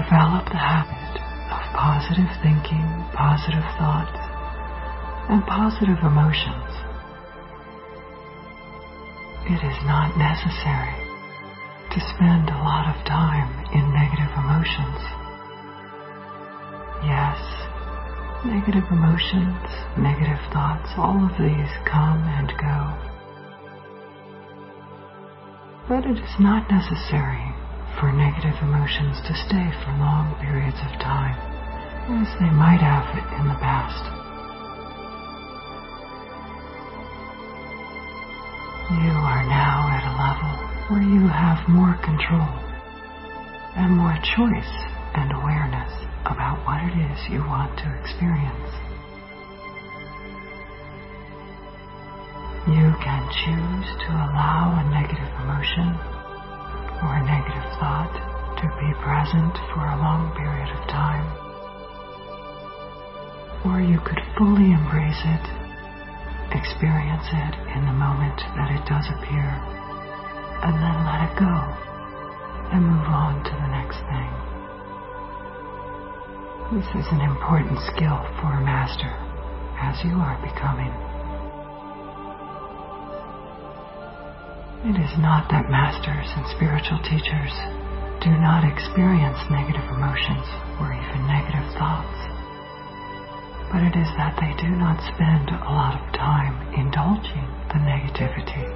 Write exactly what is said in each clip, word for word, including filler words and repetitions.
develop the habit of positive thinking, positive thoughts, and positive emotions, it is not necessary to spend a lot of time in negative emotions. Yes, negative emotions, negative thoughts, all of these come and go. But it is not necessary for negative emotions to stay for long periods of time, as they might have in the past. You are now at a level where you have more control and more choice and awareness about what it is you want to experience. You can choose to allow a negative emotion or a negative thought to be present for a long period of time. Or you could fully embrace it, experience it in the moment that it does appear, and then let it go and move on to the next thing. This is an important skill for a master, as you are becoming. It is not that masters and spiritual teachers do not experience negative emotions or even negative thoughts, but it is that they do not spend a lot of time indulging the negativity.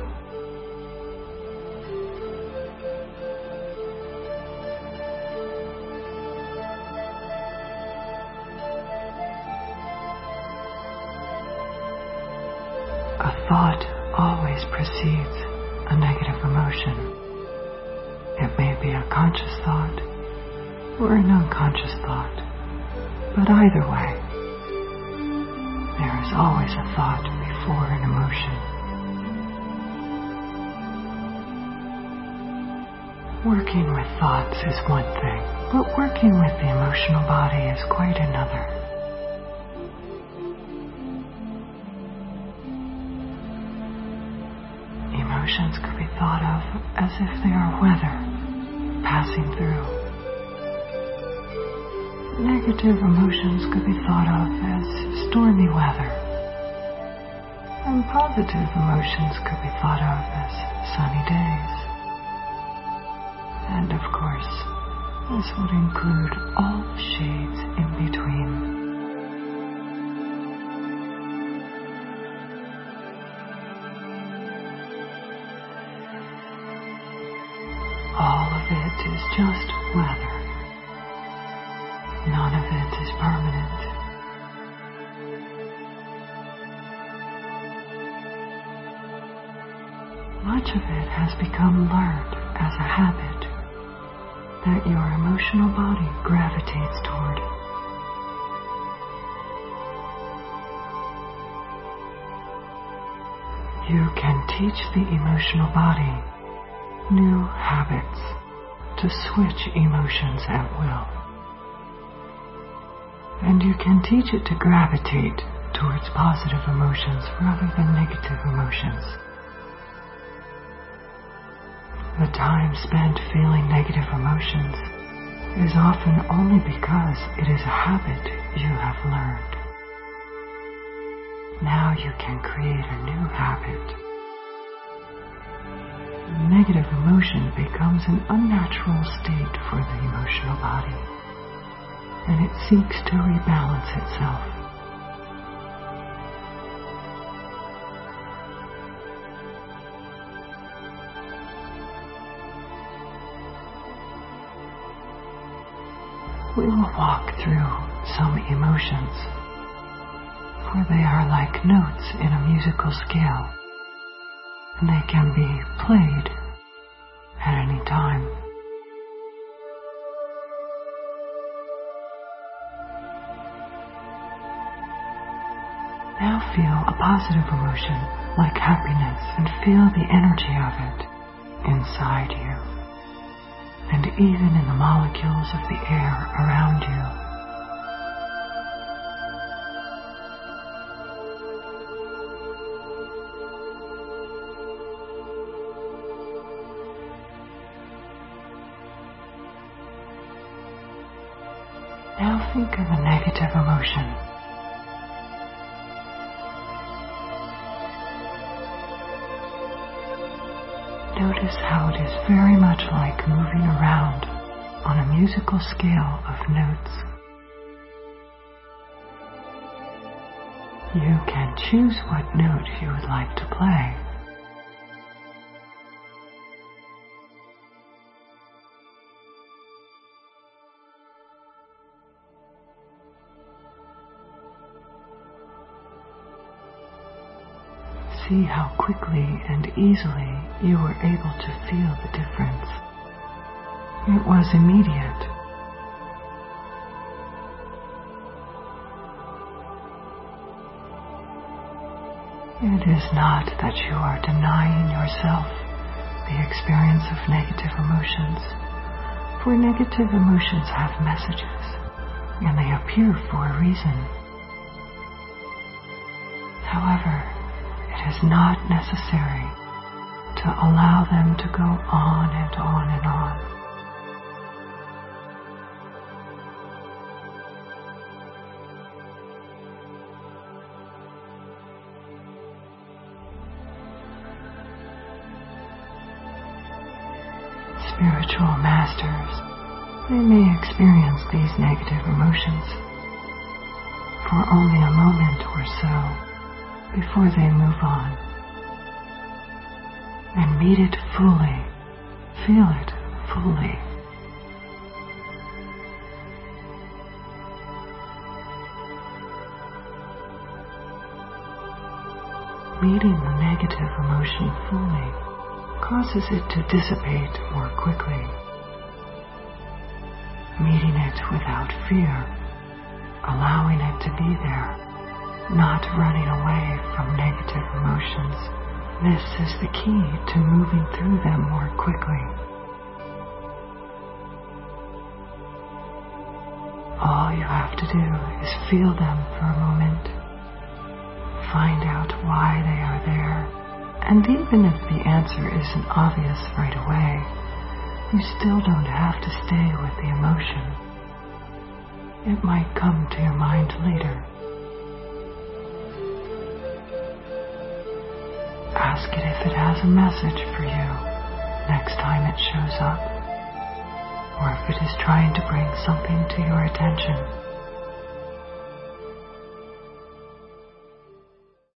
A thought always precedes a negative emotion. It may be a conscious thought or an unconscious thought, but either way, there is always a thought before an emotion. Working with thoughts is one thing, but working with the emotional body is quite another. Emotions could be thought of as if they are weather passing through. Negative emotions could be thought of as stormy weather, and positive emotions could be thought of as sunny days. And of course, this would include all the shades in between. All of it is just weather. None of it is permanent. Much of it has become learned as a habit that your emotional body gravitates toward. You can teach the emotional body new habits to switch emotions at will. And you can teach it to gravitate towards positive emotions rather than negative emotions. The time spent feeling negative emotions is often only because it is a habit you have learned. Now you can create a new habit. Negative emotion becomes an unnatural state for the emotional body, and it seeks to rebalance itself. We will walk through some emotions, for they are like notes in a musical scale, and they can be played at any time. Now feel a positive emotion like happiness and feel the energy of it inside you and even in the molecules of the air around you. Now think of a negative emotion. Notice how it is very much like moving around on a musical scale of notes. You can choose what note you would like to play. See how quickly and easily you were able to feel the difference. It was immediate. It is not that you are denying yourself the experience of negative emotions, for negative emotions have messages, and they appear for a reason. However, it is not necessary to allow them to go on and on and on. Spiritual masters, they may experience these negative emotions for only a moment or so before they move on, and meet it fully, feel it fully. Meeting the negative emotion fully causes it to dissipate more quickly. Meeting it without fear, allowing it to be there, not running away from negative emotions. This is the key to moving through them more quickly. All you have to do is feel them for a moment. Find out why they are there, and even if the answer isn't obvious right away, you still don't have to stay with the emotion. It might come to your mind later. Ask it if it has a message for you next time it shows up, or if it is trying to bring something to your attention.